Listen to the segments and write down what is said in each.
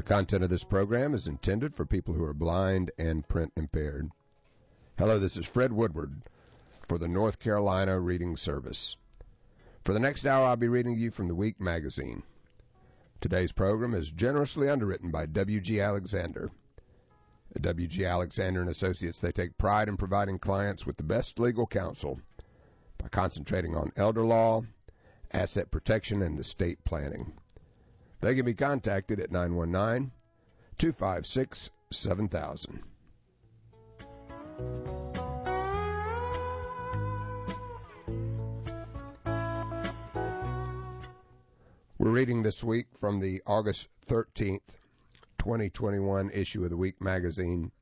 The content of this program is intended for people who are blind and print impaired. Hello, this is Fred Woodward for the North Carolina Reading Service. For the next hour, I'll be reading to you from the Week magazine. Today's program is generously underwritten by W.G. Alexander. At W.G. Alexander & Associates, they take pride in providing clients with the best legal counsel by concentrating on elder law, asset protection, and estate planning. They can be contacted at 919-256-7000. We're reading this week from the August 13th, 2021 issue of the Week magazine.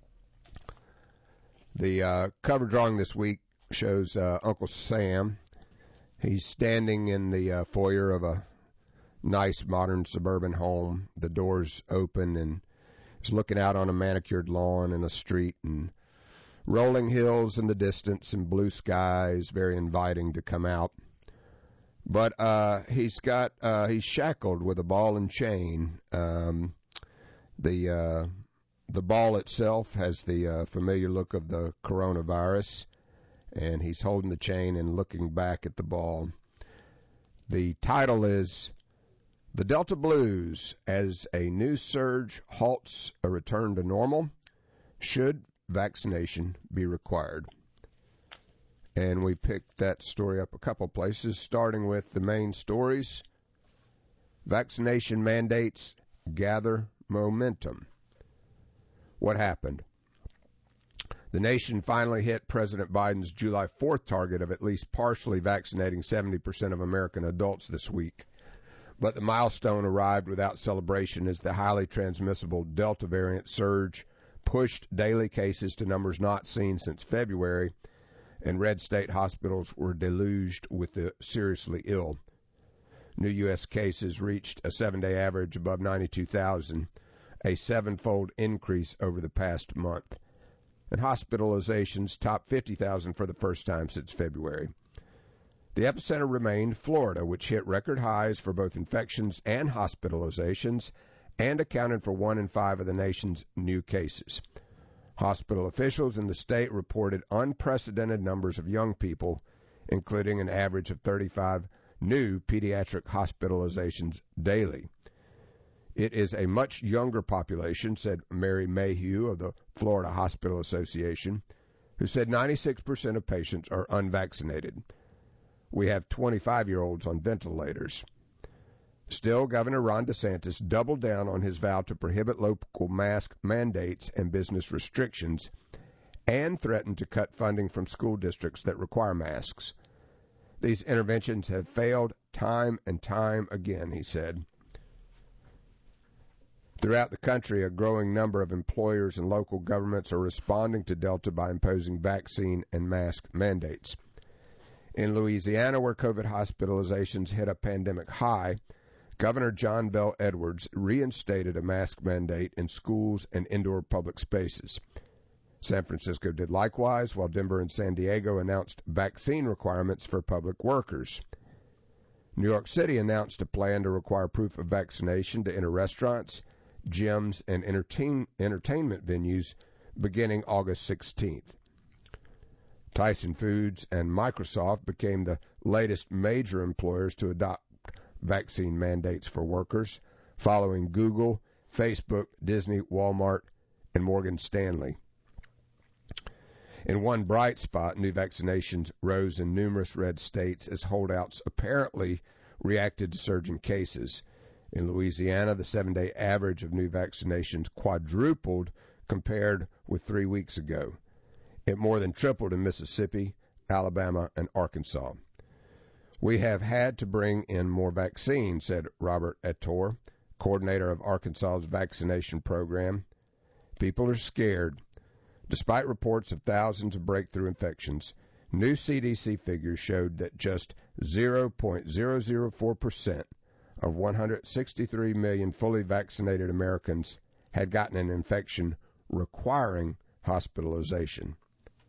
The cover drawing this week shows Uncle Sam. He's standing in the foyer of a nice modern suburban home. The door's open and he's looking out on a manicured lawn and a street and rolling hills in the distance and blue skies, very inviting to come out. But he's shackled with a ball and chain. The ball itself has the familiar look of the coronavirus, and he's holding the chain and looking back at the ball. The title is The Delta Blues as a New Surge Halts a Return to Normal. Should Vaccination Be Required? And we picked that story up a couple places, starting with the main stories. Vaccination mandates gather momentum. What happened? The nation finally hit President Biden's July 4th target of at least partially vaccinating 70% of American adults this week. But the milestone arrived without celebration as the highly transmissible Delta variant surge pushed daily cases to numbers not seen since February, and red state hospitals were deluged with the seriously ill. New U.S. cases reached a 7-day average above 92,000, a 7-fold increase over the past month. And hospitalizations topped 50,000 for the first time since February. The epicenter remained Florida, which hit record highs for both infections and hospitalizations and accounted for 1 in 5 of the nation's new cases. Hospital officials in the state reported unprecedented numbers of young people, including an average of 35 new pediatric hospitalizations daily. It is a much younger population, said Mary Mayhew of the Florida Hospital Association, who said 96% of patients are unvaccinated. We have 25-year-olds on ventilators. Still, Governor Ron DeSantis doubled down on his vow to prohibit local mask mandates and business restrictions and threatened to cut funding from school districts that require masks. These interventions have failed time and time again, he said. Throughout the country, a growing number of employers and local governments are responding to Delta by imposing vaccine and mask mandates. In Louisiana, where COVID hospitalizations hit a pandemic high, Governor John Bel Edwards reinstated a mask mandate in schools and indoor public spaces. San Francisco did likewise, while Denver and San Diego announced vaccine requirements for public workers. New York City announced a plan to require proof of vaccination to enter restaurants, gyms, and entertainment venues beginning August 16th. Tyson Foods and Microsoft became the latest major employers to adopt vaccine mandates for workers, following Google, Facebook, Disney, Walmart, and Morgan Stanley. In one bright spot, new vaccinations rose in numerous red states as holdouts apparently reacted to surging cases. In Louisiana, the 7-day average of new vaccinations quadrupled compared with 3 weeks ago. It more than tripled in Mississippi, Alabama, and Arkansas. We have had to bring in more vaccines, said Robert Ettore, coordinator of Arkansas's vaccination program. People are scared. Despite reports of thousands of breakthrough infections, new CDC figures showed that just 0.004% of 163 million fully vaccinated Americans had gotten an infection requiring hospitalization.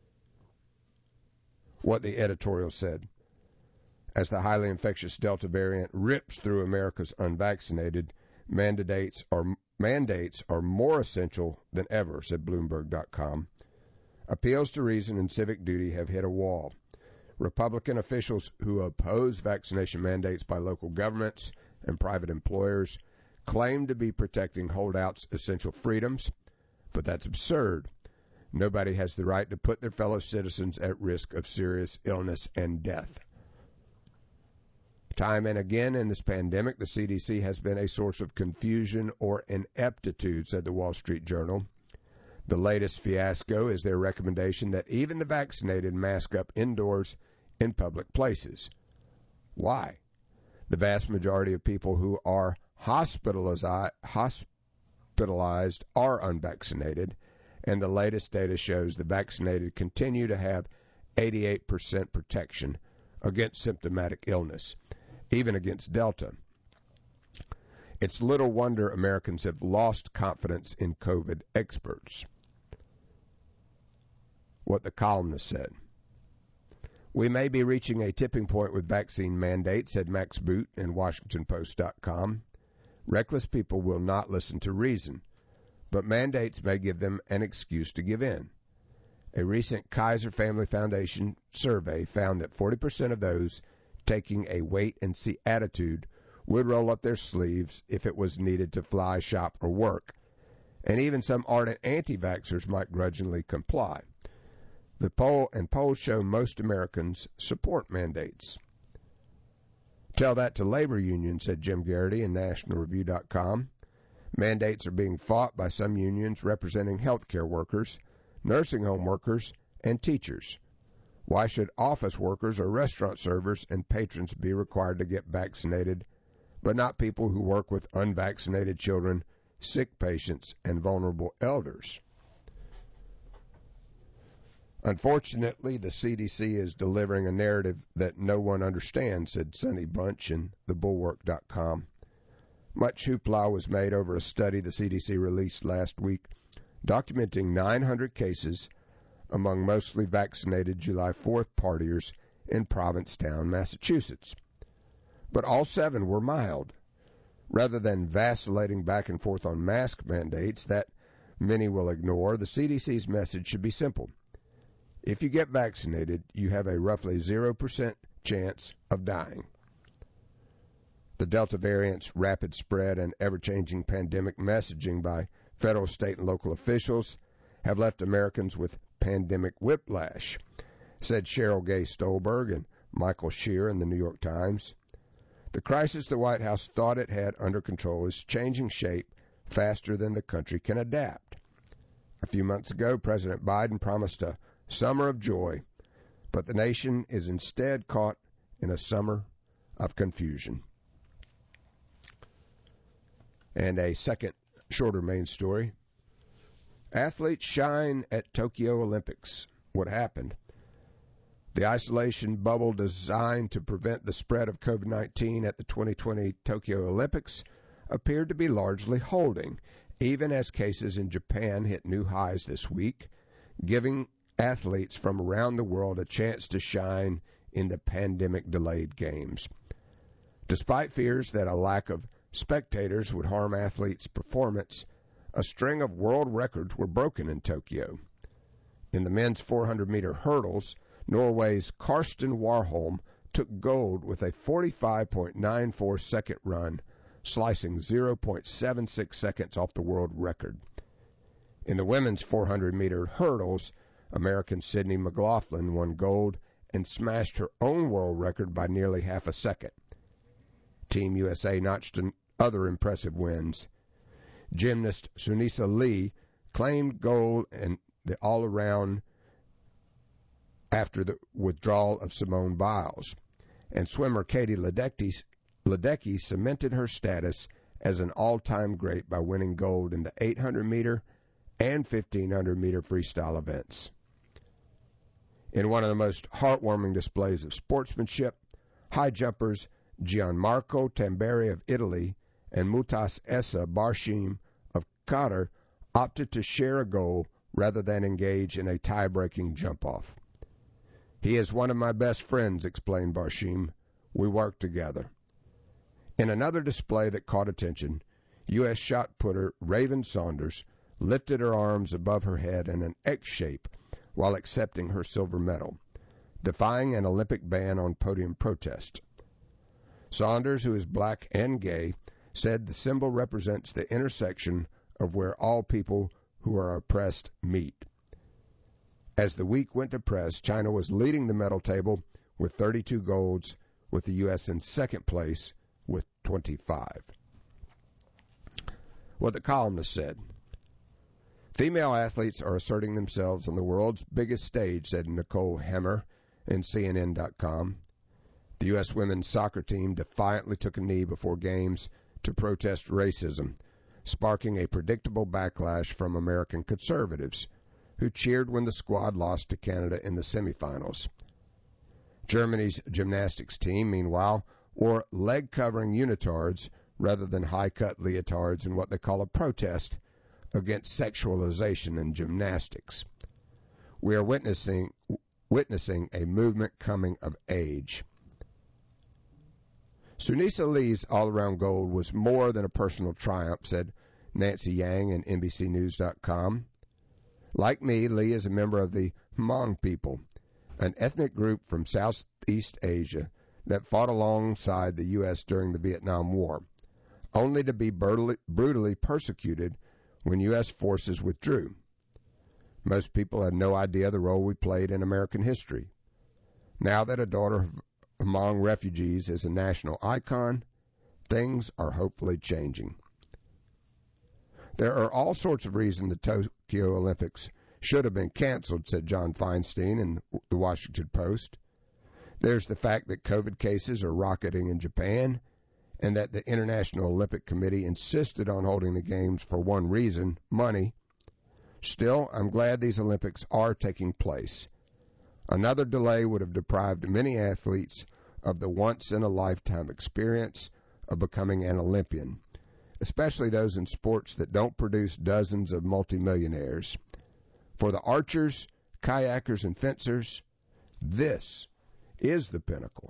What the editorial said: as the highly infectious Delta variant rips through America's unvaccinated, mandates are more essential than ever, said Bloomberg.com. Appeals to reason and civic duty have hit a wall. Republican officials who oppose vaccination mandates by local governments and private employers claim to be protecting holdouts' essential freedoms, but that's absurd. Nobody has the right to put their fellow citizens at risk of serious illness and death. Time and again in this pandemic, the CDC has been a source of confusion or ineptitude, said the Wall Street Journal. The latest fiasco is their recommendation that even the vaccinated mask up indoors in public places. Why? The vast majority of people who are hospitalized are unvaccinated, and the latest data shows the vaccinated continue to have 88% protection against symptomatic illness, even against Delta. It's little wonder Americans have lost confidence in COVID experts. What the columnist said. We may be reaching a tipping point with vaccine mandates, said Max Boot in WashingtonPost.com. Reckless people will not listen to reason, but mandates may give them an excuse to give in. A recent Kaiser Family Foundation survey found that 40% of those taking a wait-and-see attitude would roll up their sleeves if it was needed to fly, shop, or work, and even some ardent anti-vaxxers might grudgingly comply. The polls show most Americans support mandates. Tell that to labor unions, said Jim Garrity in NationalReview.com. Mandates are being fought by some unions representing healthcare workers, nursing home workers, and teachers. Why should office workers or restaurant servers and patrons be required to get vaccinated, but not people who work with unvaccinated children, sick patients, and vulnerable elders? Unfortunately, the CDC is delivering a narrative that no one understands, said Sonny Bunch in TheBulwark.com. Much hoopla was made over a study the CDC released last week documenting 900 cases among mostly vaccinated July 4th partiers in Provincetown, Massachusetts. But all 7 were mild. Rather than vacillating back and forth on mask mandates that many will ignore, the CDC's message should be simple. If you get vaccinated, you have a roughly 0% chance of dying. The Delta variant's rapid spread and ever-changing pandemic messaging by federal, state, and local officials have left Americans with pandemic whiplash, said Cheryl Gay Stolberg and Michael Shear in the New York Times. The crisis the White House thought it had under control is changing shape faster than the country can adapt. A few months ago, President Biden promised a summer of joy, but the nation is instead caught in a summer of confusion. And a second, shorter main story. Athletes shine at Tokyo Olympics. What happened? The isolation bubble designed to prevent the spread of COVID-19 at the 2020 Tokyo Olympics appeared to be largely holding, even as cases in Japan hit new highs this week, giving athletes from around the world a chance to shine in the pandemic-delayed games. Despite fears that a lack of spectators would harm athletes' performance, a string of world records were broken in Tokyo. In the men's 400-meter hurdles, Norway's Karsten Warholm took gold with a 45.94-second run, slicing 0.76 seconds off the world record. In the women's 400-meter hurdles, American Sydney McLaughlin won gold and smashed her own world record by nearly half a second. Team USA notched other impressive wins. Gymnast Sunisa Lee claimed gold in the all-around after the withdrawal of Simone Biles, and swimmer Katie Ledecky cemented her status as an all-time great by winning gold in the 800-meter and 1,500-meter freestyle events. In one of the most heartwarming displays of sportsmanship, high jumpers Gianmarco Tamberi of Italy and Mutas Essa Barshim of Qatar opted to share a goal rather than engage in a tie-breaking jump-off. He is one of my best friends, explained Barshim. We work together. In another display that caught attention, U.S. shot putter Raven Saunders lifted her arms above her head in an X shape while accepting her silver medal, defying an Olympic ban on podium protest. Saunders, who is black and gay, said the symbol represents the intersection of where all people who are oppressed meet. As the week went to press, China was leading the medal table with 32 golds, with the U.S. in second place with 25. What the columnist said. Female athletes are asserting themselves on the world's biggest stage, said Nicole Hemmer in CNN.com. The U.S. women's soccer team defiantly took a knee before games to protest racism, sparking a predictable backlash from American conservatives, who cheered when the squad lost to Canada in the semifinals. Germany's gymnastics team, meanwhile, wore leg-covering unitards rather than high-cut leotards in what they call a protest against sexualization in gymnastics. We are witnessing a movement coming of age. Sunisa Lee's all-around gold was more than a personal triumph, said Nancy Yang in NBCNews.com. Like me, Lee is a member of the Hmong people, an ethnic group from Southeast Asia that fought alongside the U.S. during the Vietnam War, only to be brutally persecuted when U.S. forces withdrew. Most people had no idea the role we played in American history. Now that a daughter of Hmong refugees is a national icon, things are hopefully changing. There are all sorts of reasons the Tokyo Olympics should have been canceled, said John Feinstein in the Washington Post. There's the fact that COVID cases are rocketing in Japan, and that the International Olympic Committee insisted on holding the Games for one reason, money. Still, I'm glad these Olympics are taking place. Another delay would have deprived many athletes of the once-in-a-lifetime experience of becoming an Olympian, especially those in sports that don't produce dozens of multimillionaires. For the archers, kayakers, and fencers, this is the pinnacle.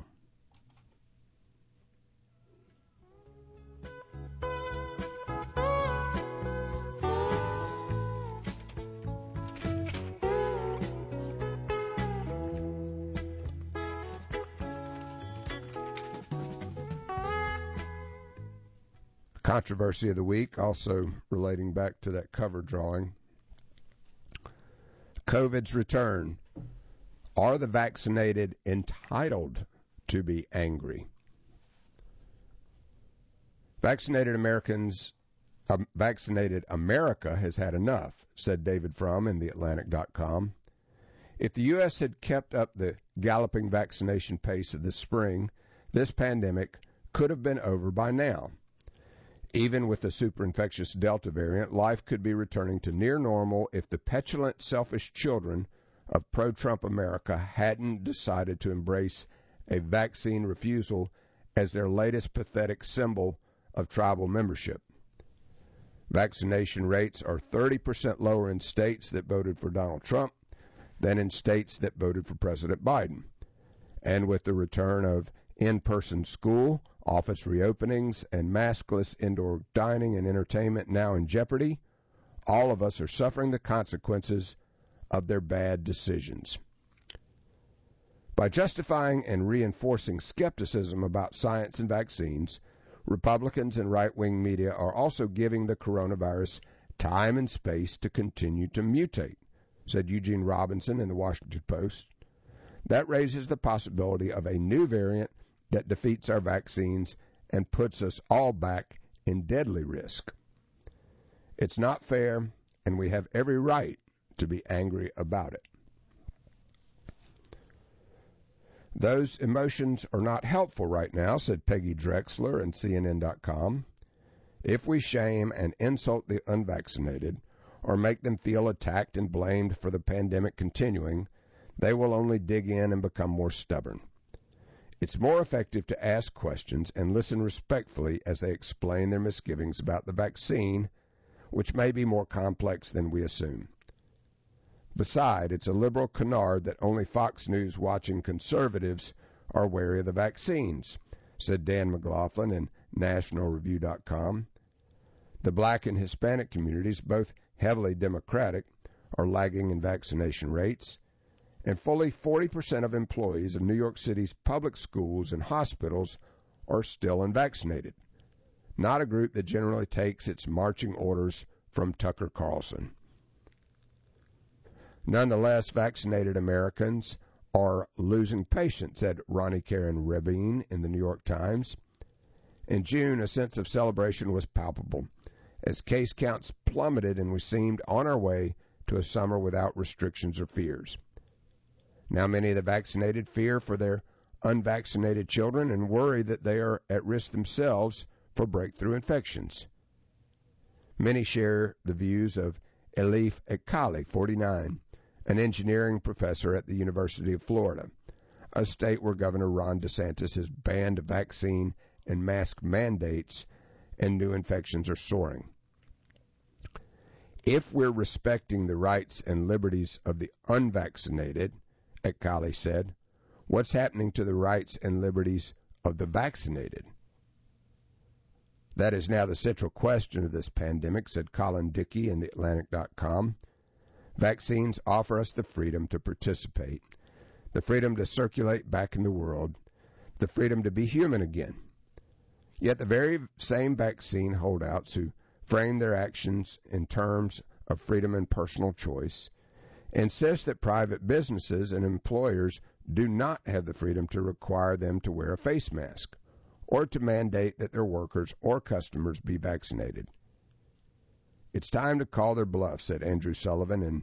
Controversy of the week, also relating back to that cover drawing. COVID's return. Are the vaccinated entitled to be angry? Vaccinated America has had enough, said David Frum in TheAtlantic.com. If the U.S. had kept up the galloping vaccination pace of this spring, this pandemic could have been over by now. Even with the super-infectious Delta variant, life could be returning to near normal if the petulant, selfish children of pro-Trump America hadn't decided to embrace a vaccine refusal as their latest pathetic symbol of tribal membership. Vaccination rates are 30% lower in states that voted for Donald Trump than in states that voted for President Biden. And with the return of in-person school, office reopenings, and maskless indoor dining and entertainment now in jeopardy, all of us are suffering the consequences of their bad decisions. By justifying and reinforcing skepticism about science and vaccines, Republicans and right-wing media are also giving the coronavirus time and space to continue to mutate, said Eugene Robinson in the Washington Post. That raises the possibility of a new variant that defeats our vaccines and puts us all back in deadly risk. It's not fair, and we have every right to be angry about it. Those emotions are not helpful right now, said Peggy Drexler in CNN.com. If we shame and insult the unvaccinated or make them feel attacked and blamed for the pandemic continuing, they will only dig in and become more stubborn. It's more effective to ask questions and listen respectfully as they explain their misgivings about the vaccine, which may be more complex than we assume. Besides, it's a liberal canard that only Fox News watching conservatives are wary of the vaccines, said Dan McLaughlin in NationalReview.com. The black and Hispanic communities, both heavily Democratic, are lagging in vaccination rates, and fully 40% of employees of New York City's public schools and hospitals are still unvaccinated, not a group that generally takes its marching orders from Tucker Carlson. Nonetheless, vaccinated Americans are losing patience, said Ronnie Karen Rabin in the New York Times. In June, a sense of celebration was palpable as case counts plummeted and we seemed on our way to a summer without restrictions or fears. Now many of the vaccinated fear for their unvaccinated children and worry that they are at risk themselves for breakthrough infections. Many share the views of Elif Ekali, 49, an engineering professor at the University of Florida, a state where Governor Ron DeSantis has banned vaccine and mask mandates and new infections are soaring. If we're respecting the rights and liberties of the unvaccinated, Ekali said, what's happening to the rights and liberties of the vaccinated? That is now the central question of this pandemic, said Colin Dickey in TheAtlantic.com. Vaccines offer us the freedom to participate, the freedom to circulate back in the world, the freedom to be human again. Yet the very same vaccine holdouts who frame their actions in terms of freedom and personal choice insist that private businesses and employers do not have the freedom to require them to wear a face mask or to mandate that their workers or customers be vaccinated. It's time to call their bluff, said Andrew Sullivan in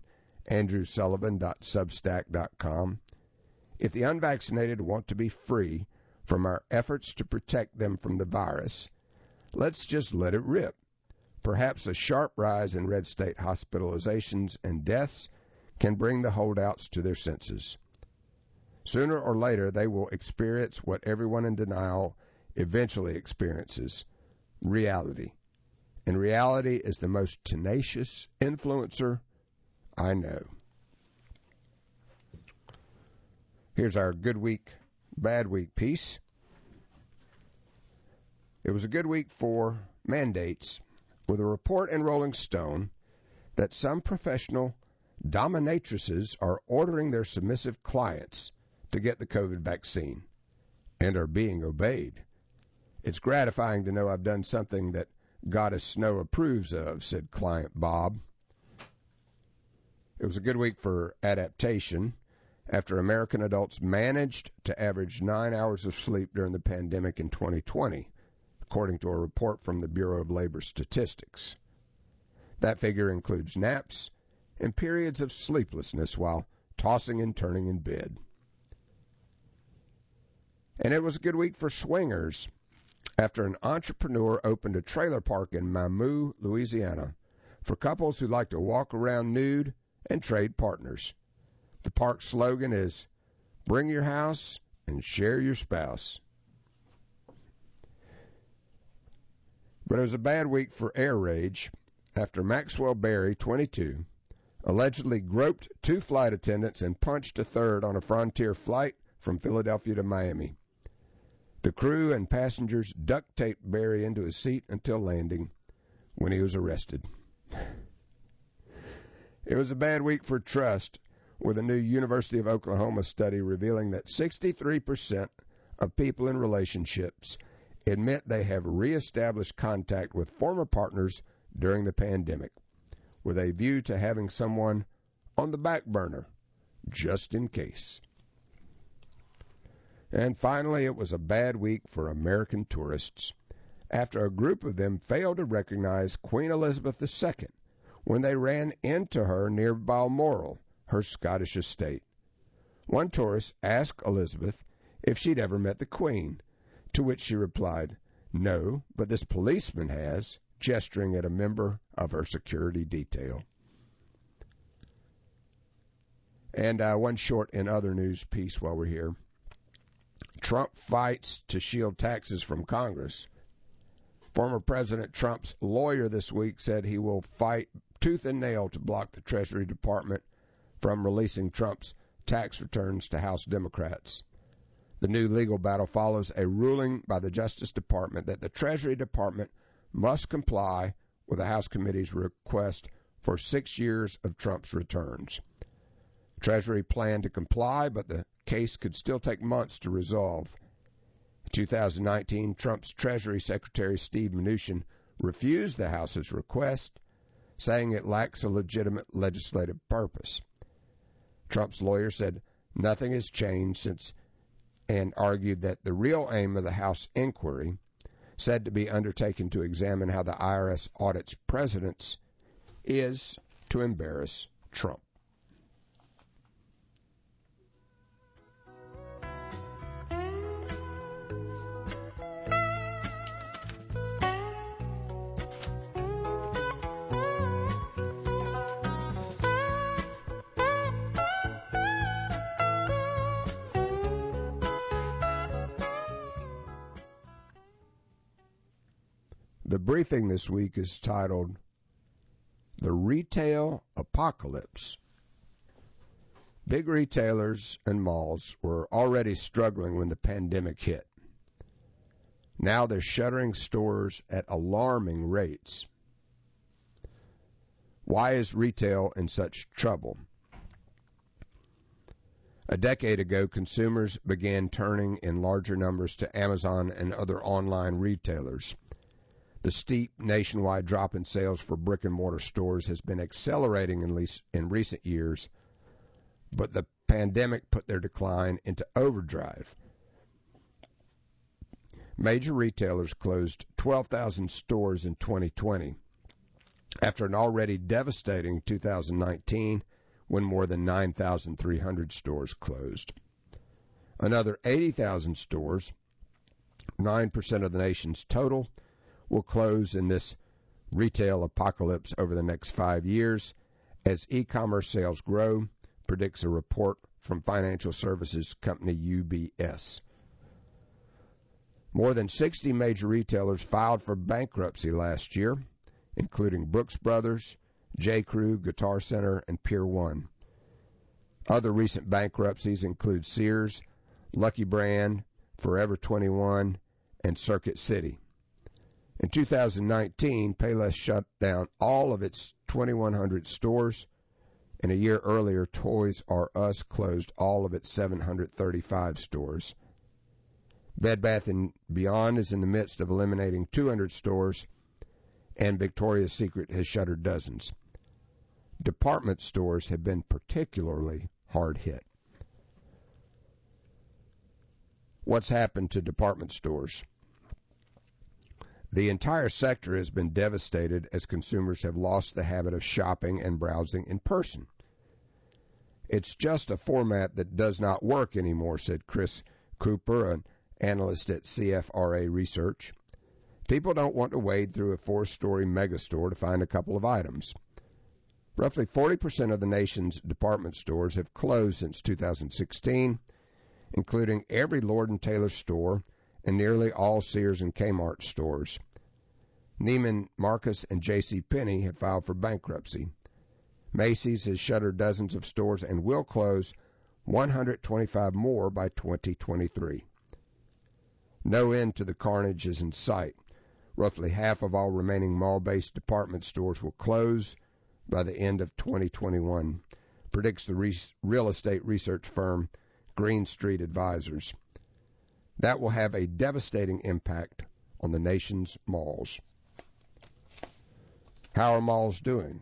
andrewsullivan.substack.com. If the unvaccinated want to be free from our efforts to protect them from the virus, let's just let it rip. Perhaps a sharp rise in red state hospitalizations and deaths can bring the holdouts to their senses. Sooner or later, they will experience what everyone in denial eventually experiences, reality. And reality is the most tenacious influencer I know. Here's our good week, bad week piece. It was a good week for mandates, with a report in Rolling Stone that some professional dominatrices are ordering their submissive clients to get the COVID vaccine and are being obeyed. It's gratifying to know I've done something that Goddess Snow approves of, said client Bob. It was a good week for adaptation after American adults managed to average 9 hours of sleep during the pandemic in 2020, according to a report from the Bureau of Labor Statistics. That figure includes naps and periods of sleeplessness while tossing and turning in bed. And it was a good week for swingers after an entrepreneur opened a trailer park in Mamou, Louisiana, for couples who like to walk around nude and trade partners. The park's slogan is, "Bring your house and share your spouse." But it was a bad week for air rage after Maxwell Berry, 22, allegedly groped two flight attendants and punched a third on a Frontier flight from Philadelphia to Miami. The crew and passengers duct taped Berry into his seat until landing, when he was arrested. It was a bad week for trust, with a new University of Oklahoma study revealing that 63% of people in relationships admit they have reestablished contact with former partners during the pandemic, with a view to having someone on the back burner, just in case. And finally, it was a bad week for American tourists, after a group of them failed to recognize Queen Elizabeth II when they ran into her near Balmoral, her Scottish estate. One tourist asked Elizabeth if she'd ever met the Queen, to which she replied, "No, but this policeman has," gesturing at a member of her security detail. And one short and other news piece while we're here. Trump fights to shield taxes from Congress. Former President Trump's lawyer this week said he will fight tooth and nail to block the Treasury Department from releasing Trump's tax returns to House Democrats. The new legal battle follows a ruling by the Justice Department that the Treasury Department must comply with the House committee's request for 6 years of Trump's returns. Treasury planned to comply, but the case could still take months to resolve. In 2019, Trump's Treasury Secretary Steve Mnuchin refused the House's request, saying it lacks a legitimate legislative purpose. Trump's lawyer said nothing has changed since and argued that the real aim of the House inquiry, said to be undertaken to examine how the IRS audits presidents, is to embarrass Trump. The briefing this week is titled The Retail Apocalypse. Big retailers and malls were already struggling when the pandemic hit. Now they're shuttering stores at alarming rates. Why is retail in such trouble? A decade ago, consumers began turning in larger numbers to Amazon and other online retailers. The steep nationwide drop in sales for brick-and-mortar stores has been accelerating in recent years, but the pandemic put their decline into overdrive. Major retailers closed 12,000 stores in 2020, after an already devastating 2019 when more than 9,300 stores closed. Another 80,000 stores, 9% of the nation's total, will close in this retail apocalypse over the next 5 years as e-commerce sales grow, predicts a report from financial services company UBS. More than 60 major retailers filed for bankruptcy last year, including Brooks Brothers, J.Crew, Guitar Center, and Pier 1. Other recent bankruptcies include Sears, Lucky Brand, Forever 21, and Circuit City. In 2019, Payless shut down all of its 2,100 stores, and a year earlier, Toys R Us closed all of its 735 stores. Bed Bath & Beyond is in the midst of eliminating 200 stores, and Victoria's Secret has shuttered dozens. Department stores have been particularly hard hit. What's happened to department stores? The entire sector has been devastated as consumers have lost the habit of shopping and browsing in person. It's just a format that does not work anymore, said Chris Cooper, an analyst at CFRA Research. People don't want to wade through a 4-story megastore to find a couple of items. Roughly 40% of the nation's department stores have closed since 2016, including every Lord & Taylor store and nearly all Sears and Kmart stores. Neiman Marcus and J.C. Penney have filed for bankruptcy. Macy's has shuttered dozens of stores and will close 125 more by 2023. No end to the carnage is in sight. Roughly half of all remaining mall-based department stores will close by the end of 2021, predicts the real estate research firm Green Street Advisors. That will have a devastating impact on the nation's malls. How are malls doing?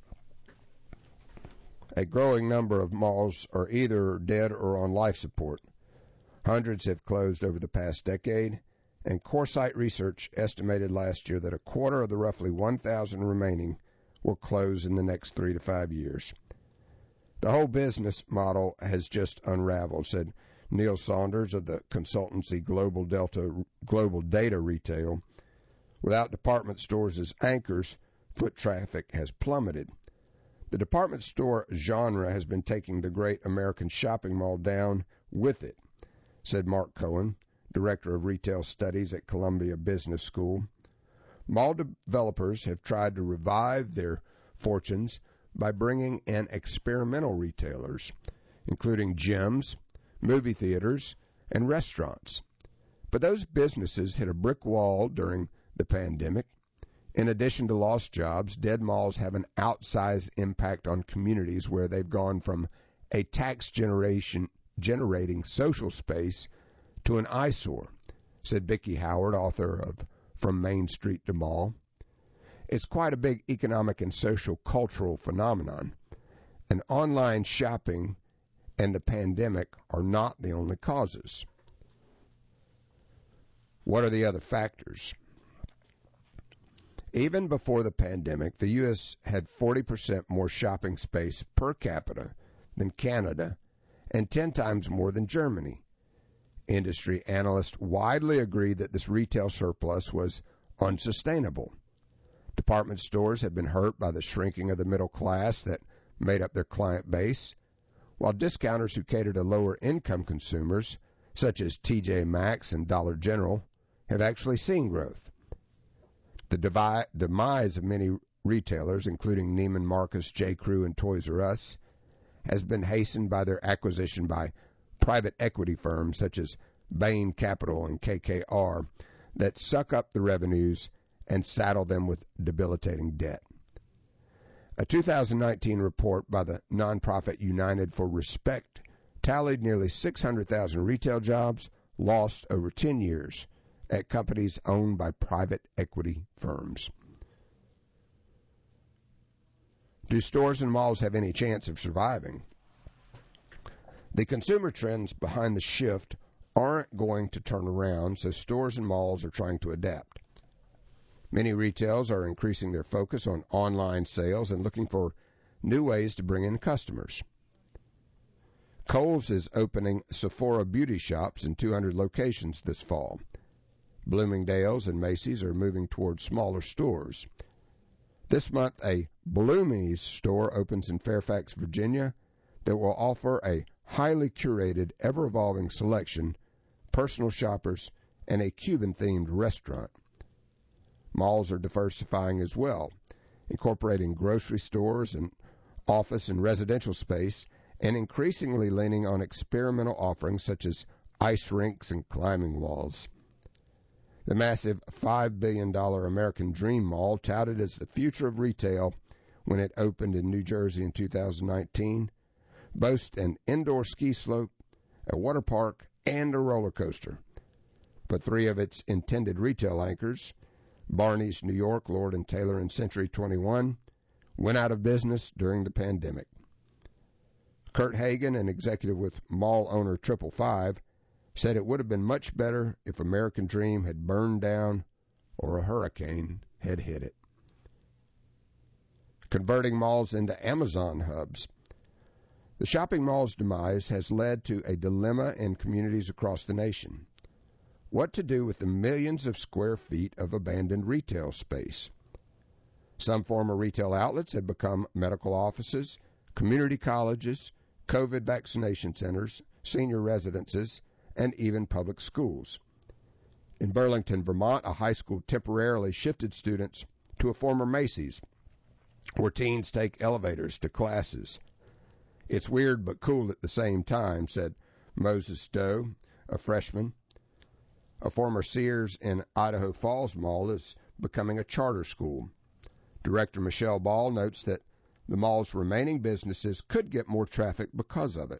A growing number of malls are either dead or on life support. Hundreds have closed over the past decade, and CoreSite Research estimated last year that a quarter of the roughly 1,000 remaining will close in the next 3 to 5 years. The whole business model has just unraveled, said Neil Saunders of the consultancy Global Data Retail. Without department stores as anchors, foot traffic has plummeted. The department store genre has been taking the great American shopping mall down with it, said Mark Cohen, Director of Retail Studies at Columbia Business School. Mall developers have tried to revive their fortunes by bringing in experimental retailers, including gyms, movie theaters, and restaurants. But those businesses hit a brick wall during the pandemic. In addition to lost jobs, dead malls have an outsized impact on communities where they've gone from a tax-generating social space to an eyesore, said Vicki Howard, author of From Main Street to Mall. It's quite a big economic and social cultural phenomenon, and online shopping and the pandemic are not the only causes. What are the other factors? Even before the pandemic, the U.S. had 40% more shopping space per capita than Canada and 10 times more than Germany. Industry analysts widely agreed that this retail surplus was unsustainable. Department stores have been hurt by the shrinking of the middle class that made up their client base, while discounters who cater to lower-income consumers, such as TJ Maxx and Dollar General, have actually seen growth. The demise of many retailers, including Neiman Marcus, J.Crew, and Toys R Us, has been hastened by their acquisition by private equity firms such as Bain Capital and KKR that suck up the revenues and saddle them with debilitating debt. A 2019 report by the nonprofit United for Respect tallied nearly 600,000 retail jobs lost over 10 years at companies owned by private equity firms. Do stores and malls have any chance of surviving? The consumer trends behind the shift aren't going to turn around, so stores and malls are trying to adapt. Many retailers are increasing their focus on online sales and looking for new ways to bring in customers. Kohl's is opening Sephora beauty shops in 200 locations this fall. Bloomingdale's and Macy's are moving toward smaller stores. This month, a Bloomies store opens in Fairfax, Virginia, that will offer a highly curated, ever-evolving selection, personal shoppers, and a Cuban-themed restaurant. Malls are diversifying as well, incorporating grocery stores and office and residential space, and increasingly leaning on experimental offerings such as ice rinks and climbing walls. The massive $5 billion American Dream Mall, touted as the future of retail when it opened in New Jersey in 2019, boasts an indoor ski slope, a water park, and a roller coaster. But 3 of its intended retail anchors, Barney's New York, Lord & Taylor, and Century 21, went out of business during the pandemic. Kurt Hagen, an executive with mall owner 555, said it would have been much better if American Dream had burned down or a hurricane had hit it. Converting malls into Amazon hubs. The shopping mall's demise has led to a dilemma in communities across the nation. What to do with the millions of square feet of abandoned retail space? Some former retail outlets have become medical offices, community colleges, COVID vaccination centers, senior residences, and even public schools. In Burlington, Vermont, a high school temporarily shifted students to a former Macy's, where teens take elevators to classes. It's weird but cool at the same time, said Moses Stowe, a freshman. A former Sears in Idaho Falls Mall is becoming a charter school. Director Michelle Ball notes that the mall's remaining businesses could get more traffic because of it.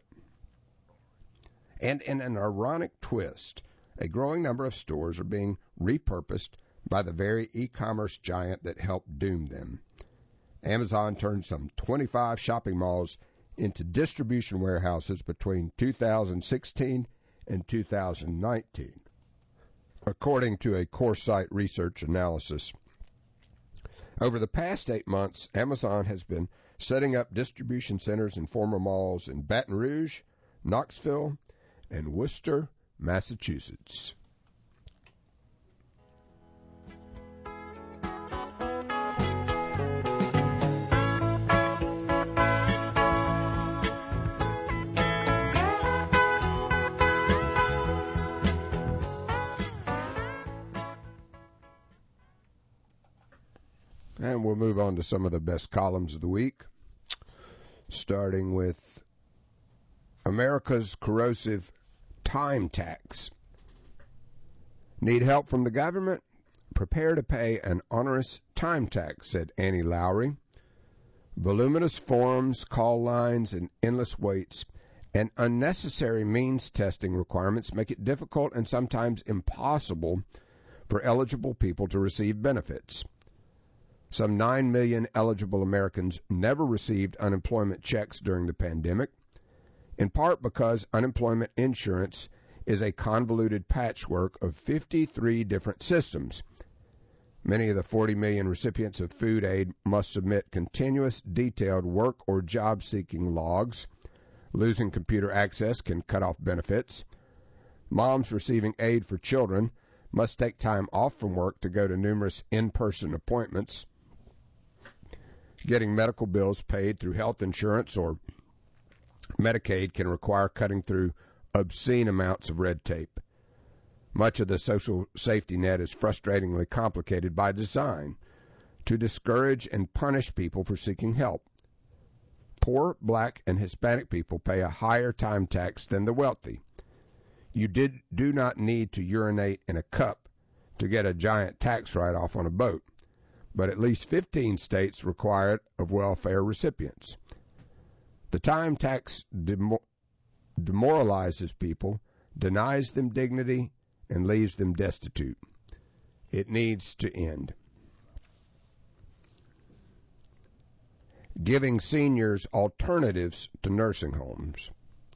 And in an ironic twist, a growing number of stores are being repurposed by the very e-commerce giant that helped doom them. Amazon turned some 25 shopping malls into distribution warehouses between 2016 and 2019, according to a CoreSite research analysis. Over the past 8 months, Amazon has been setting up distribution centers in former malls in Baton Rouge, Knoxville, and Worcester, Massachusetts. And we'll move on to some of the best columns of the week, starting with America's corrosive time tax. Need help from the government? Prepare to pay an onerous time tax, said Annie Lowry. Voluminous forms, call lines, and endless waits, and unnecessary means testing requirements make it difficult and sometimes impossible for eligible people to receive benefits. Some 9 million eligible Americans never received unemployment checks during the pandemic, in part because unemployment insurance is a convoluted patchwork of 53 different systems. Many of the 40 million recipients of food aid must submit continuous, detailed work or job-seeking logs. Losing computer access can cut off benefits. Moms receiving aid for children must take time off from work to go to numerous in-person appointments. Getting medical bills paid through health insurance or Medicaid can require cutting through obscene amounts of red tape. Much of the social safety net is frustratingly complicated by design to discourage and punish people for seeking help. Poor, black, and Hispanic people pay a higher time tax than the wealthy. You do not need to urinate in a cup to get a giant tax write-off on a boat, but at least 15 states require it of welfare recipients. The time tax demoralizes people, denies them dignity, and leaves them destitute. It needs to end. Giving seniors alternatives to nursing homes.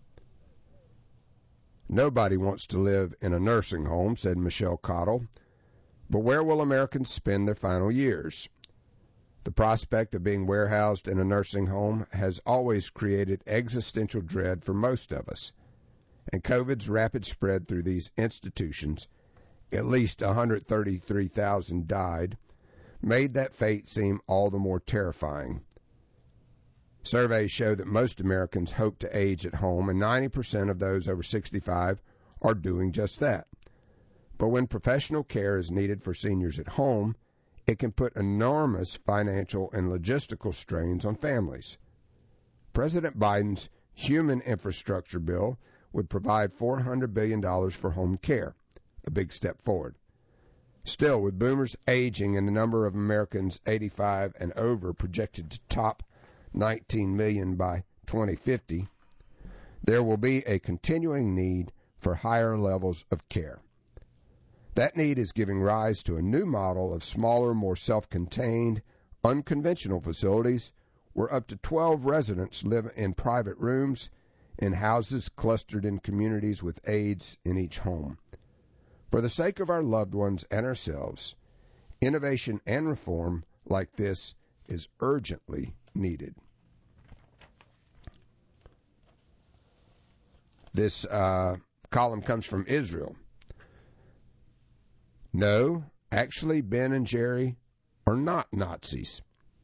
Nobody wants to live in a nursing home, said Michelle Cottle, but where will Americans spend their final years? The prospect of being warehoused in a nursing home has always created existential dread for most of us, and COVID's rapid spread through these institutions, at least 133,000 died, made that fate seem all the more terrifying. Surveys show that most Americans hope to age at home, and 90% of those over 65 are doing just that. But when professional care is needed for seniors at home, it can put enormous financial and logistical strains on families. President Biden's human infrastructure bill would provide $400 billion for home care, a big step forward. Still, with boomers aging and the number of Americans 85 and over projected to top 19 million by 2050, there will be a continuing need for higher levels of care. That need is giving rise to a new model of smaller, more self-contained, unconventional facilities where up to 12 residents live in private rooms in houses clustered in communities with aides in each home. For the sake of our loved ones and ourselves, innovation and reform like this is urgently needed. This column comes from Israel. No, actually, Ben and Jerry are not Nazis.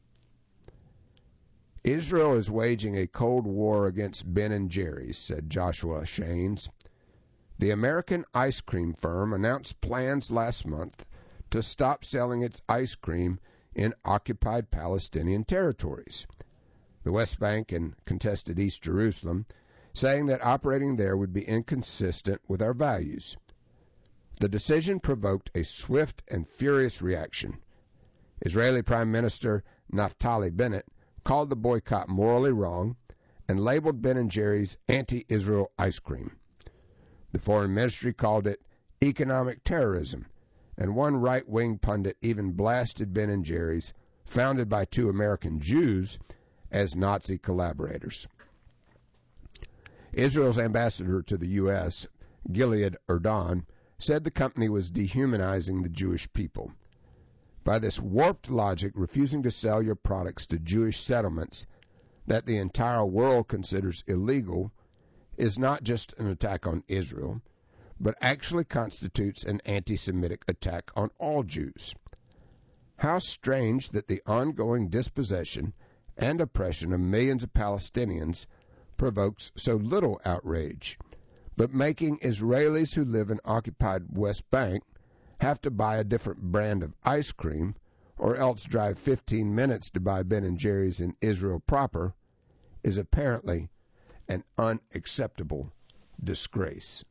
Israel is waging a cold war against Ben and Jerry's, said Joshua Shanes. The American ice cream firm announced plans last month to stop selling its ice cream in occupied Palestinian territories, the West Bank and contested East Jerusalem, saying that operating there would be inconsistent with our values. The decision provoked a swift and furious reaction. Israeli Prime Minister Naftali Bennett called the boycott morally wrong and labeled Ben & Jerry's anti-Israel ice cream. The foreign ministry called it economic terrorism, and one right-wing pundit even blasted Ben & Jerry's, founded by two American Jews, as Nazi collaborators. Israel's ambassador to the U.S., Gilad Erdan, said the company was dehumanizing the Jewish people. By this warped logic, refusing to sell your products to Jewish settlements that the entire world considers illegal is not just an attack on Israel, but actually constitutes an anti-Semitic attack on all Jews. How strange that the ongoing dispossession and oppression of millions of Palestinians provokes so little outrage, but making Israelis who live in occupied West Bank have to buy a different brand of ice cream or else drive 15 minutes to buy Ben & Jerry's in Israel proper is apparently an unacceptable disgrace.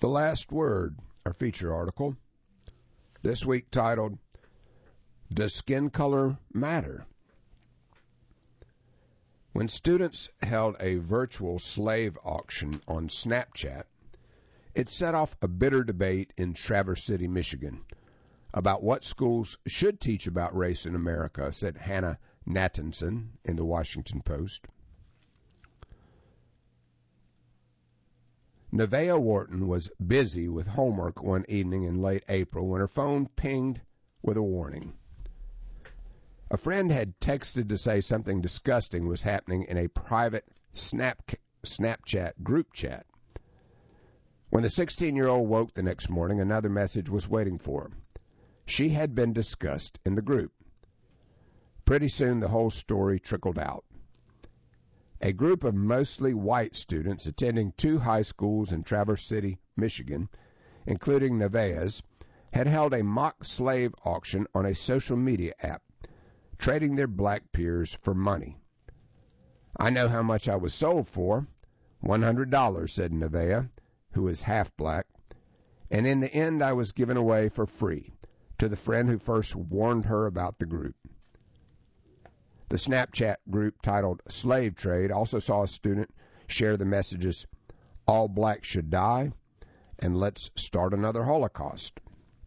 The Last Word, our feature article, this week titled, Does Skin Color Matter? When students held a virtual slave auction on Snapchat, it set off a bitter debate in Traverse City, Michigan, about what schools should teach about race in America, said Hannah Nathanson in the Washington Post. Nevaeh Wharton was busy with homework one evening in late April when her phone pinged with a warning. A friend had texted to say something disgusting was happening in a private Snapchat group chat. When the 16-year-old woke the next morning, another message was waiting for her. She had been discussed in the group. Pretty soon the whole story trickled out. A group of mostly white students attending two high schools in Traverse City, Michigan, including Nevaeh's, had held a mock slave auction on a social media app, trading their black peers for money. I know how much I was sold for, $100, said Nevaeh, who is half black, and in the end I was given away for free to the friend who first warned her about the group. The Snapchat group titled Slave Trade also saw a student share the messages, All Blacks Should Die, and Let's Start Another Holocaust.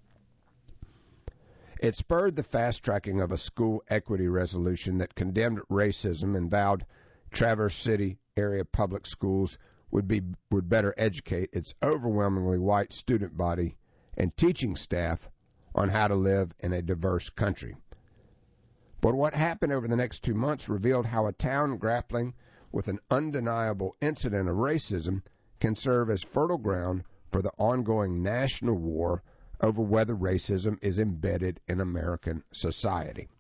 It spurred the fast-tracking of a school equity resolution that condemned racism and vowed Traverse City area public schools would better educate its overwhelmingly white student body and teaching staff on how to live in a diverse country. But what happened over the next 2 months revealed how a town grappling with an undeniable incident of racism can serve as fertile ground for the ongoing national war over whether racism is embedded in American society.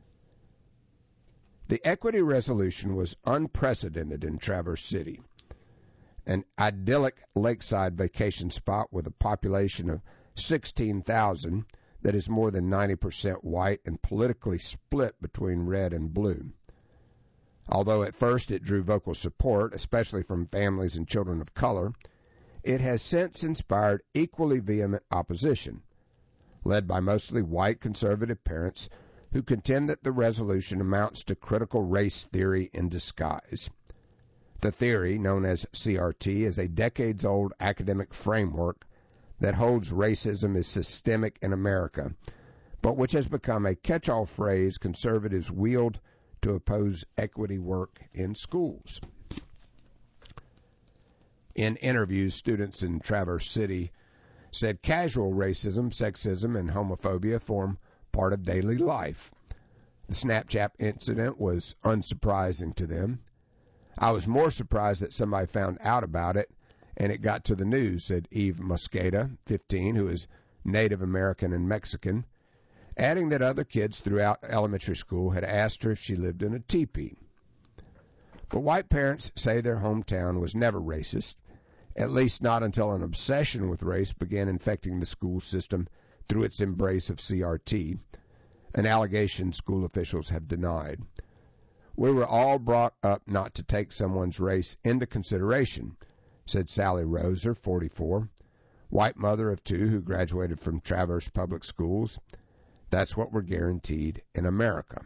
The equity resolution was unprecedented in Traverse City, an idyllic lakeside vacation spot with a population of 16,000 that is more than 90% white and politically split between red and blue. Although at first it drew vocal support, especially from families and children of color, it has since inspired equally vehement opposition, led by mostly white conservative parents who contend that the resolution amounts to critical race theory in disguise. The theory, known as CRT, is a decades-old academic framework that holds racism is systemic in America, but which has become a catch-all phrase conservatives wield to oppose equity work in schools. In interviews, students in Traverse City said casual racism, sexism, and homophobia form part of daily life. The Snapchat incident was unsurprising to them. I was more surprised that somebody found out about it and it got to the news, said Eve Mosqueda, 15, who is Native American and Mexican, adding that other kids throughout elementary school had asked her if she lived in a teepee. But white parents say their hometown was never racist, at least not until an obsession with race began infecting the school system through its embrace of CRT, an allegation school officials have denied. We were all brought up not to take someone's race into consideration, said Sally Roser, 44, white mother of two who graduated from Traverse Public Schools. That's what we're guaranteed in America.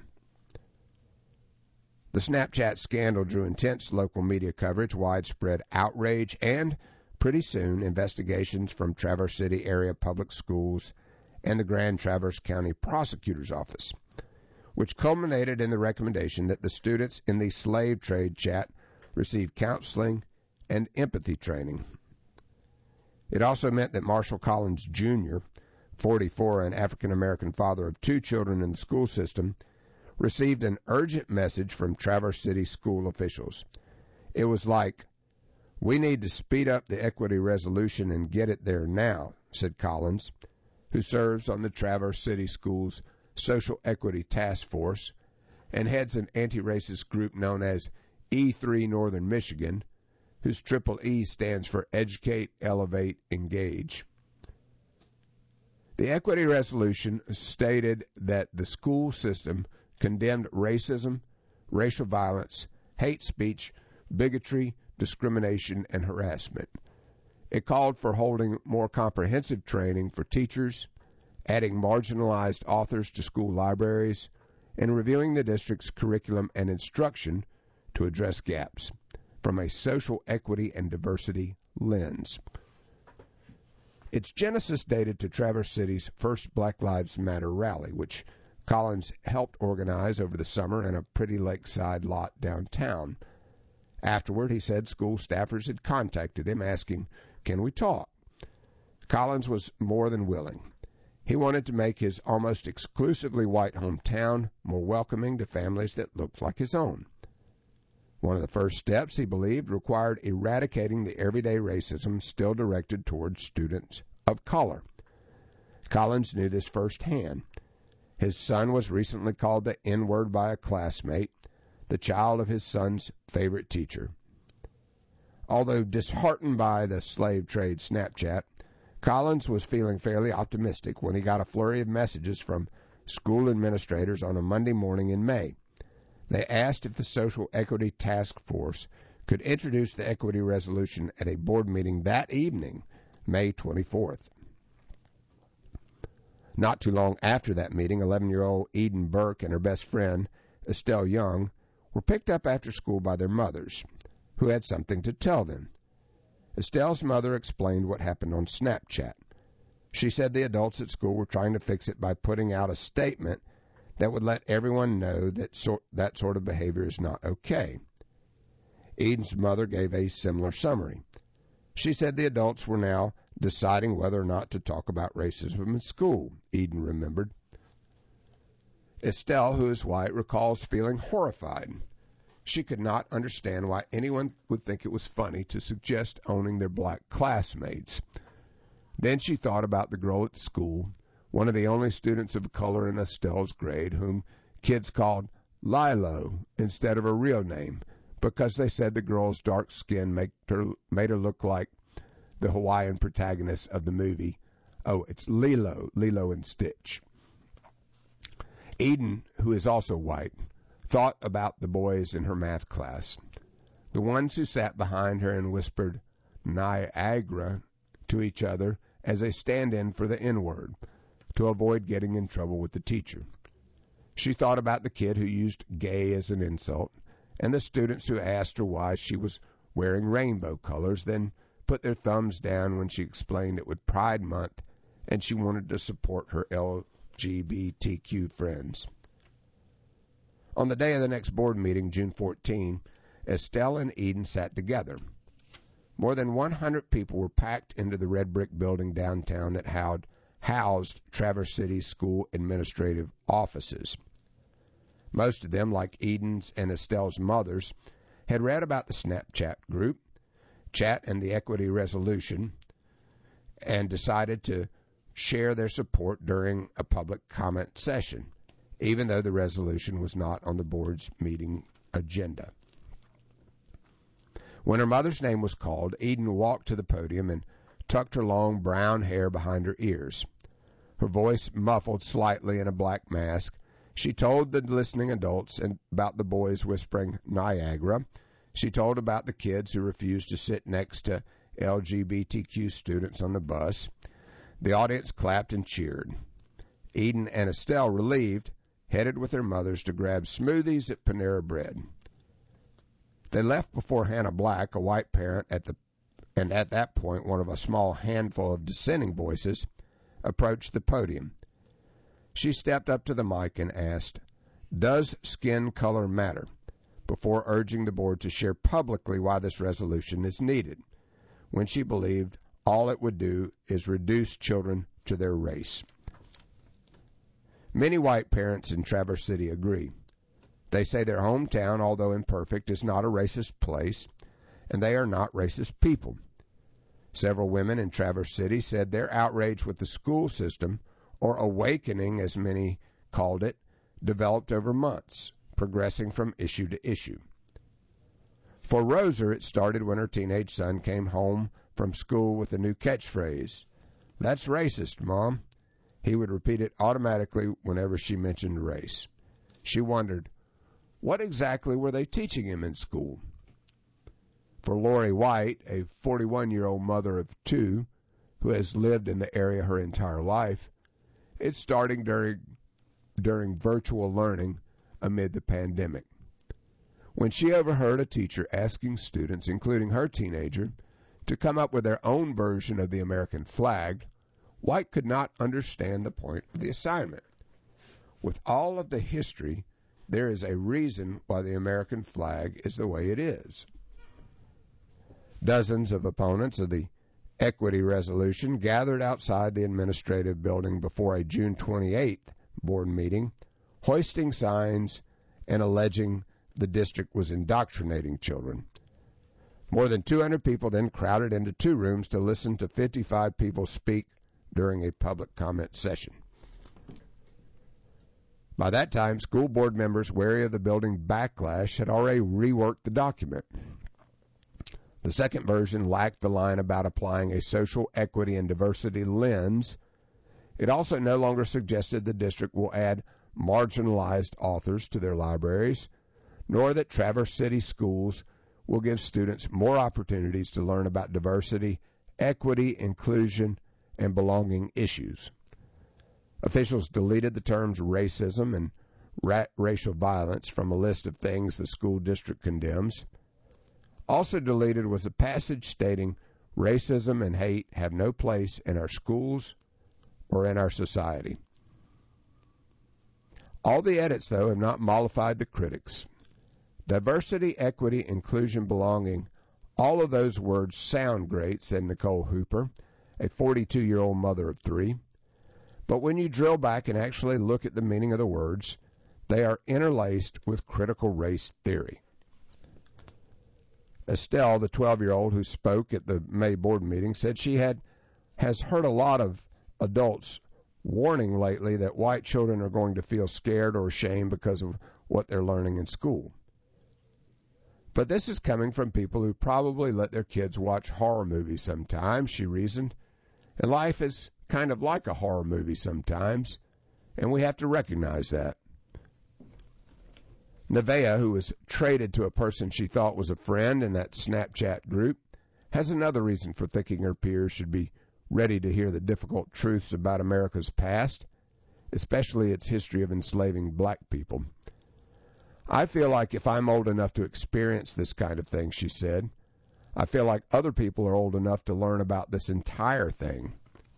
The Snapchat scandal drew intense local media coverage, widespread outrage, and, pretty soon, investigations from Traverse City area public schools and the Grand Traverse County Prosecutor's Office, which culminated in the recommendation that the students in the slave trade chat receive counseling and empathy training. It also meant that Marshall Collins Jr., 44, an African-American father of two children in the school system, received an urgent message from Traverse City school officials. It was like, "We need to speed up the equity resolution and get it there now," said Collins, who serves on the Traverse City Schools Social Equity Task Force and heads an anti-racist group known as E3 Northern Michigan, whose triple E stands for Educate, Elevate, Engage. The equity resolution stated that the school system condemned racism, racial violence, hate speech, bigotry, discrimination, and harassment. It called for holding more comprehensive training for teachers, adding marginalized authors to school libraries, and reviewing the district's curriculum and instruction to address gaps from a social equity and diversity lens. Its genesis dated to Traverse City's first Black Lives Matter rally, which Collins helped organize over the summer in a pretty lakeside lot downtown. Afterward, he said school staffers had contacted him asking, "Can we talk?" Collins was more than willing. He wanted to make his almost exclusively white hometown more welcoming to families that looked like his own. One of the first steps, he believed, required eradicating the everyday racism still directed towards students of color. Collins knew this firsthand. His son was recently called the N-word by a classmate, the child of his son's favorite teacher. Although disheartened by the slave trade Snapchat, Collins was feeling fairly optimistic when he got a flurry of messages from school administrators on a Monday morning in May. They asked if the Social Equity Task Force could introduce the equity resolution at a board meeting that evening, May 24th. Not too long after that meeting, 11-year-old Eden Burke and her best friend, Estelle Young, were picked up after school by their mothers, who had something to tell them. Estelle's mother explained what happened on Snapchat. She said the adults at school were trying to fix it by putting out a statement that would let everyone know that that sort of behavior is not okay. Eden's mother gave a similar summary. She said the adults were now deciding whether or not to talk about racism in school, Eden remembered. Estelle, who is white, recalls feeling horrified. She could not understand why anyone would think it was funny to suggest owning their black classmates. Then she thought about the girl at school, one of the only students of color in Estelle's grade, whom kids called Lilo instead of her real name, because they said the girl's dark skin made her look like the Hawaiian protagonist of the movie. Oh, it's Lilo and Stitch. Eden, who is also white, thought about the boys in her math class, the ones who sat behind her and whispered Niagara to each other as a stand-in for the N-word to avoid getting in trouble with the teacher. She thought about the kid who used gay as an insult and the students who asked her why she was wearing rainbow colors, then put their thumbs down when she explained it was Pride Month and she wanted to support her LGBTQ friends. On the day of the next board meeting, June 14, Estelle and Eden sat together. More than 100 people were packed into the red brick building downtown that housed Traverse City's school administrative offices. Most of them, like Eden's and Estelle's mothers, had read about the Snapchat group, chat and the equity resolution, and decided to share their support during a public comment session, even though the resolution was not on the board's meeting agenda. When her mother's name was called, Eden walked to the podium and tucked her long brown hair behind her ears. Her voice muffled slightly in a black mask, she told the listening adults about the boys whispering Niagara. She told about the kids who refused to sit next to LGBTQ students on the bus. The audience clapped and cheered. Eden and Estelle, relieved, headed with their mothers to grab smoothies at Panera Bread. They left before Hannah Black, a white parent, and at that point one of a small handful of dissenting voices, approached the podium. She stepped up to the mic and asked, "Does skin color matter?" before urging the board to share publicly why this resolution is needed, when she believed all it would do is reduce children to their race. Many white parents in Traverse City agree. They say their hometown, although imperfect, is not a racist place, and they are not racist people. Several women in Traverse City said their outrage with the school system, or awakening as many called it, developed over months, progressing from issue to issue. For Roser, it started when her teenage son came home from school with a new catchphrase, "That's racist, Mom." He would repeat it automatically whenever she mentioned race. She wondered, what exactly were they teaching him in school? For Lori White, a 41-year-old mother of two who has lived in the area her entire life, it's starting during virtual learning amid the pandemic. When she overheard a teacher asking students, including her teenager, to come up with their own version of the American flag, White could not understand the point of the assignment. With all of the history, there is a reason why the American flag is the way it is. Dozens of opponents of the equity resolution gathered outside the administrative building before a June 28th board meeting, hoisting signs and alleging the district was indoctrinating children. More than 200 people then crowded into two rooms to listen to 55 people speak during a public comment session. By that time, school board members wary of the building backlash had already reworked the document. The second version lacked the line about applying a social equity and diversity lens. It also no longer suggested the district will add marginalized authors to their libraries, nor that Traverse City schools will give students more opportunities to learn about diversity, equity, inclusion, and belonging issues. Officials deleted the terms racism and racial violence from a list of things the school district condemns. Also deleted was a passage stating racism and hate have no place in our schools or in our society. All the edits, though, have not mollified the critics. Diversity, equity, inclusion, belonging, all of those words sound great, said Nicole Hooper, a 42-year-old mother of three. But when you drill back and actually look at the meaning of the words, they are interlaced with critical race theory. Estelle, the 12-year-old who spoke at the May board meeting, said she has heard a lot of adults warning lately that white children are going to feel scared or ashamed because of what they're learning in school. But this is coming from people who probably let their kids watch horror movies sometimes, she reasoned. And life is kind of like a horror movie sometimes, and we have to recognize that. Nevaeh, who was traded to a person she thought was a friend in that Snapchat group, has another reason for thinking her peers should be ready to hear the difficult truths about America's past, especially its history of enslaving black people. I feel like if I'm old enough to experience this kind of thing, she said, I feel like other people are old enough to learn about this entire thing.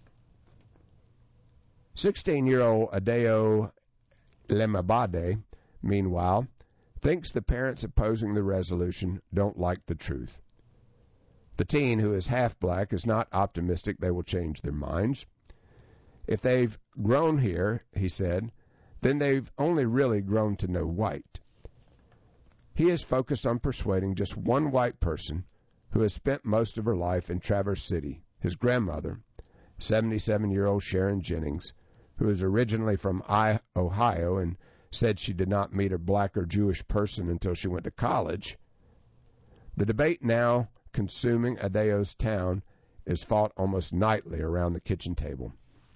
16-year-old Adeo Lemabade, meanwhile, thinks the parents opposing the resolution don't like the truth. The teen, who is half black, is not optimistic they will change their minds. If they've grown here, he said, then they've only really grown to know white. He is focused on persuading just one white person who has spent most of her life in Traverse City, his grandmother, 77-year-old Sharon Jennings, who is originally from Ohio and said she did not meet a black or Jewish person until she went to college. The debate now consuming Adeo's town is fought almost nightly around the kitchen table.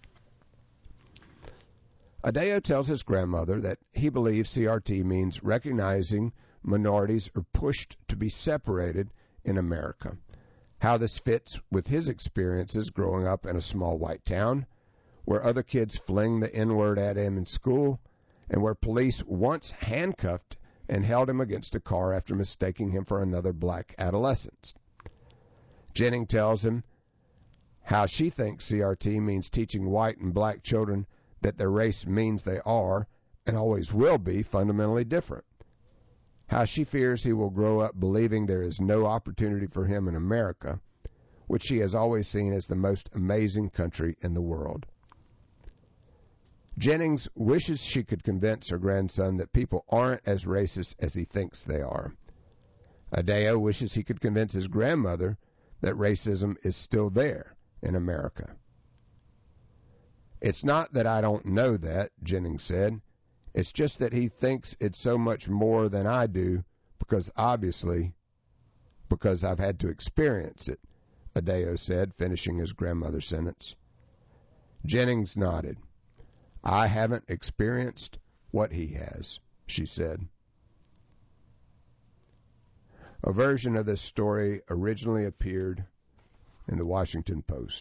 Adeo tells his grandmother that he believes CRT means recognizing minorities are pushed to be separated in America, how this fits with his experiences growing up in a small white town, where other kids fling the N-word at him in school, and where police once handcuffed and held him against a car after mistaking him for another black adolescent. Jennings tells him how she thinks CRT means teaching white and black children that their race means they are, and always will be, fundamentally different. How she fears he will grow up believing there is no opportunity for him in America, which she has always seen as the most amazing country in the world. Jennings wishes she could convince her grandson that people aren't as racist as he thinks they are. Adeo wishes he could convince his grandmother that racism is still there in America. It's not that I don't know that, Jennings said. It's just that he thinks it's so much more than I do because I've had to experience it, Adeo said, finishing his grandmother's sentence. Jennings nodded. I haven't experienced what he has, she said. A version of this story originally appeared in the Washington Post.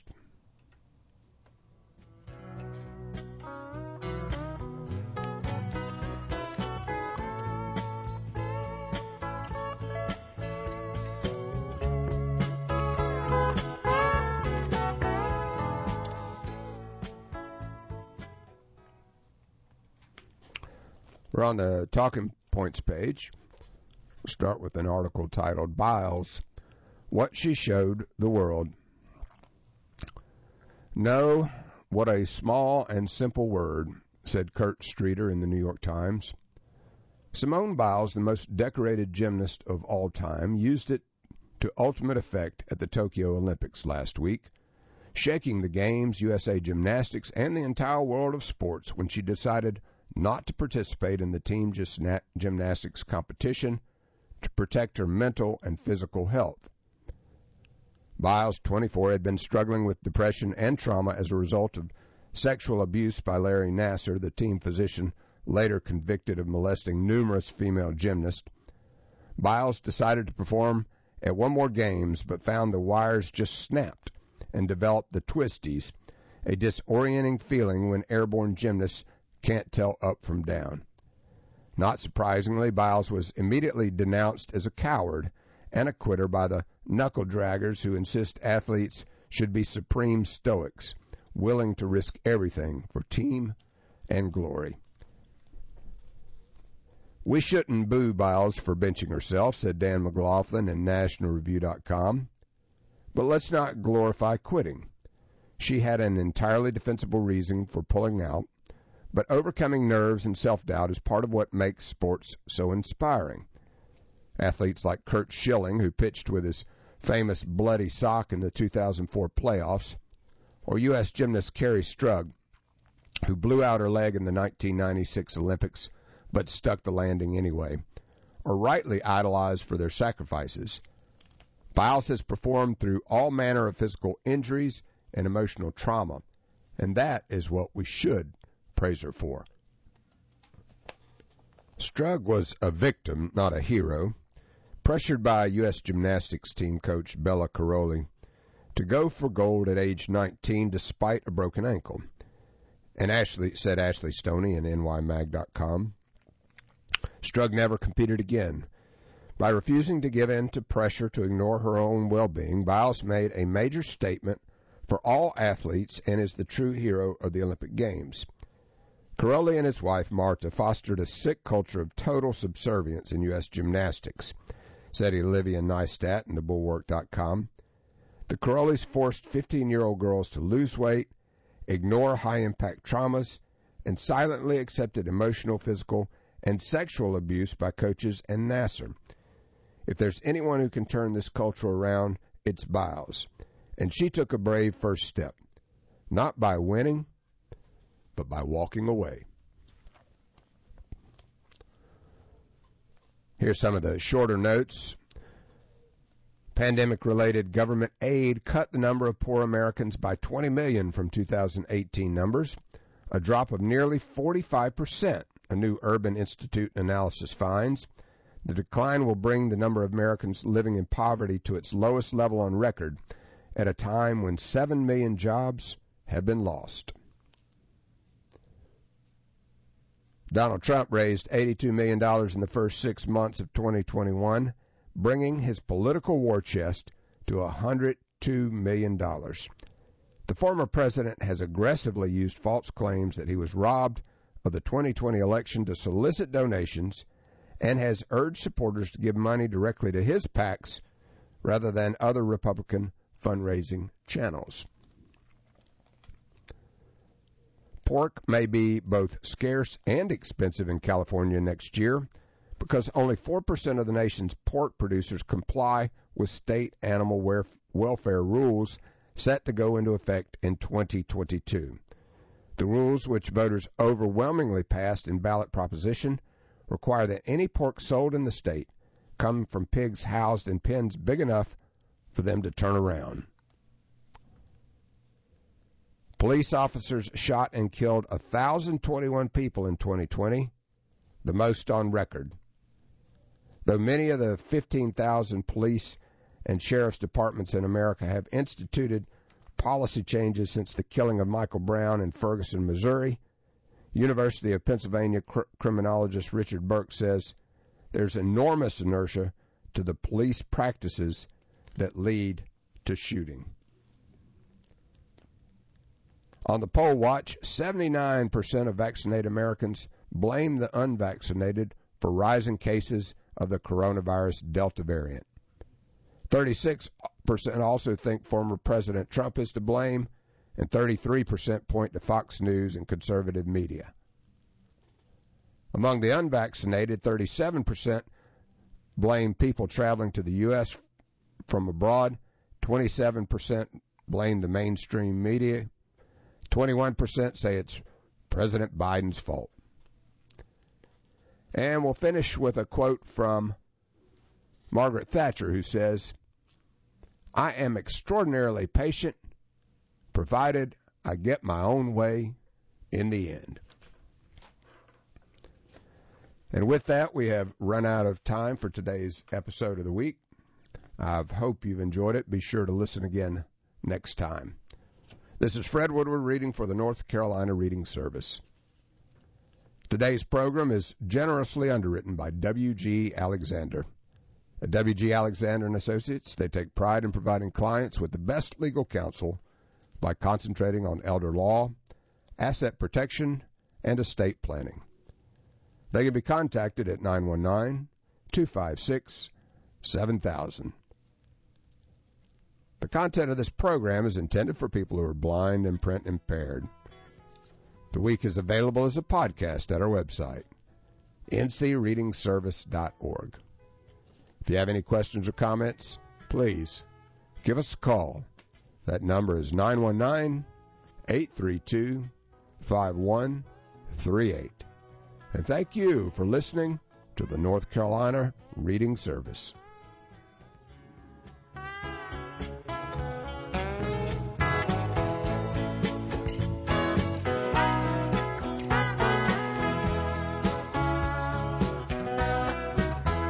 We're on the Talking Points page. We'll start with an article titled Biles, What She Showed the World. No, what a small and simple word, said Kurt Streeter in the New York Times. Simone Biles, the most decorated gymnast of all time, used it to ultimate effect at the Tokyo Olympics last week, shaking the Games, USA Gymnastics, and the entire world of sports when she decided not to participate in the team gymnastics competition to protect her mental and physical health. Biles, 24, had been struggling with depression and trauma as a result of sexual abuse by Larry Nassar, the team physician later convicted of molesting numerous female gymnasts. Biles decided to perform at one more Games, but found the wires just snapped and developed the twisties, a disorienting feeling when airborne gymnasts can't tell up from down. Not surprisingly, Biles was immediately denounced as a coward and a quitter by the knuckle-draggers who insist athletes should be supreme stoics, willing to risk everything for team and glory. We shouldn't boo Biles for benching herself, said Dan McLaughlin in NationalReview.com. But let's not glorify quitting. She had an entirely defensible reason for pulling out, but overcoming nerves and self-doubt is part of what makes sports so inspiring. Athletes like Curt Schilling, who pitched with his famous bloody sock in the 2004 playoffs, or U.S. gymnast Carrie Strug, who blew out her leg in the 1996 Olympics but stuck the landing anyway, are rightly idolized for their sacrifices. Biles has performed through all manner of physical injuries and emotional trauma, and that is what we should praise her for. Strug was a victim, not a hero, pressured by U.S. gymnastics team coach Bella Caroli to go for gold at age 19 despite a broken ankle. And Ashley Stoney in NYMag.com, Strug never competed again. By refusing to give in to pressure to ignore her own well-being, Biles made a major statement for all athletes and is the true hero of the Olympic Games. Caroli and his wife, Marta, fostered a sick culture of total subservience in U.S. gymnastics, said Olivia Neistat in thebulwark.com. The Carolis forced 15-year-old girls to lose weight, ignore high-impact traumas, and silently accepted emotional, physical, and sexual abuse by coaches and Nassar. If there's anyone who can turn this culture around, it's Biles. And she took a brave first step, not by winning, but by walking away. Here's some of the shorter notes. Pandemic-related government aid cut the number of poor Americans by 20 million from 2018 numbers, a drop of nearly 45%, a new Urban Institute analysis finds. The decline will bring the number of Americans living in poverty to its lowest level on record at a time when 7 million jobs have been lost. Donald Trump raised $82 million in the first 6 months of 2021, bringing his political war chest to $102 million. The former president has aggressively used false claims that he was robbed of the 2020 election to solicit donations and has urged supporters to give money directly to his PACs rather than other Republican fundraising channels. Pork may be both scarce and expensive in California next year because only 4% of the nation's pork producers comply with state animal welfare rules set to go into effect in 2022. The rules, which voters overwhelmingly passed in ballot proposition, require that any pork sold in the state come from pigs housed in pens big enough for them to turn around. Police officers shot and killed 1,021 people in 2020, the most on record. Though many of the 15,000 police and sheriff's departments in America have instituted policy changes since the killing of Michael Brown in Ferguson, Missouri, University of Pennsylvania criminologist Richard Burke says there's enormous inertia to the police practices that lead to shooting. On the poll watch, 79% of vaccinated Americans blame the unvaccinated for rising cases of the coronavirus Delta variant. 36% also think former President Trump is to blame, and 33% point to Fox News and conservative media. Among the unvaccinated, 37% blame people traveling to the U.S. from abroad, 27% blame the mainstream media, 21% say it's President Biden's fault. And we'll finish with a quote from Margaret Thatcher, who says, "I am extraordinarily patient, provided I get my own way in the end." And with that, we have run out of time for today's episode of the week. I hope you've enjoyed it. Be sure to listen again next time. This is Fred Woodward reading for the North Carolina Reading Service. Today's program is generously underwritten by W.G. Alexander. At W.G. Alexander & Associates, they take pride in providing clients with the best legal counsel by concentrating on elder law, asset protection, and estate planning. They can be contacted at 919-256-7000. The content of this program is intended for people who are blind and print impaired. The week is available as a podcast at our website, ncreadingservice.org. If you have any questions or comments, please give us a call. That number is 919-832-5138. And thank you for listening to the North Carolina Reading Service.